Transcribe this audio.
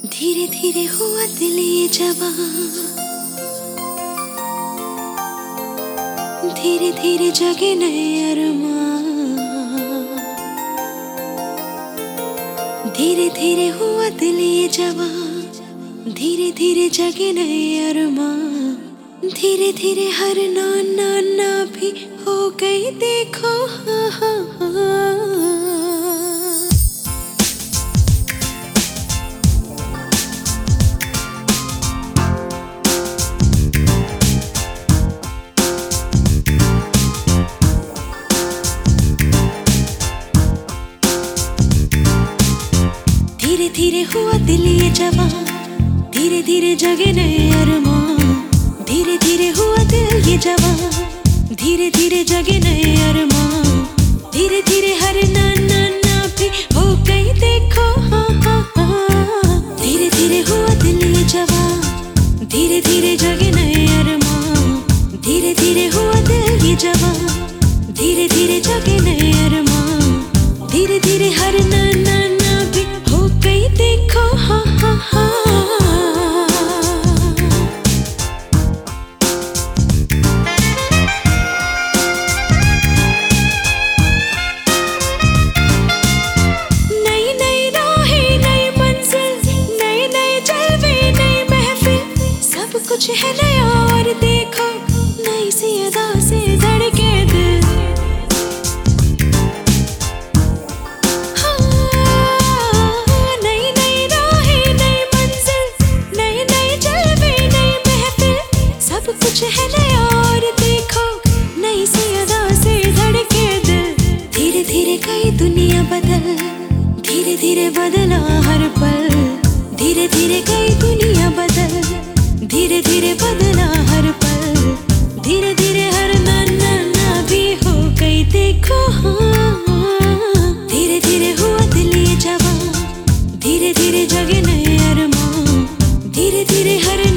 धीरे धीरे हुआ दिल ये जवां, धीरे धीरे जगे नए अरमान। धीरे धीरे हुआ दिल ये जवां, धीरे धीरे जगे नए अरमान। धीरे धीरे हर ना भी हो गई देखो हाँ हाँ हाँ। धीरे धीरे हुआ दिल ये जवां, धीरे धीरे जगे नए अरमान। धीरे धीरे हुआ दिल ये जवां, धीरे धीरे जगे नए अरमान। धीरे धीरे हर ना भी हो गई देखो हाँ हाँ हाँ। धीरे धीरे हुआ दिल ये जवां, धीरे धीरे जगे नए अरमान। धीरे धीरे हुआ दिल ये जवां, धीरे धीरे जगे नए अरमान। धीरे धीरे हर ना भी हो गई देखो हाँ हाँ हाँ। नई नई राहें नई मंजिल, नए नए जलवे नई महफिल, सब कुछ है नया और देखो नई सी अदा से धड़के दिल। कुछ है नया और देखो नई सी अदा से धड़के दिल। धीरे धीरे कई दुनिया बदल, धीरे धीरे बदला हर पल। धीरे धीरे कई दुनिया बदल, धीरे धीरे बदला हर पल। धीरे धीरे हर ना भी हो गई देखो हाँ। धीरे धीरे हुआ दिल ये जवां, धीरे धीरे जगे नए अरमान। धीरे धीरे हर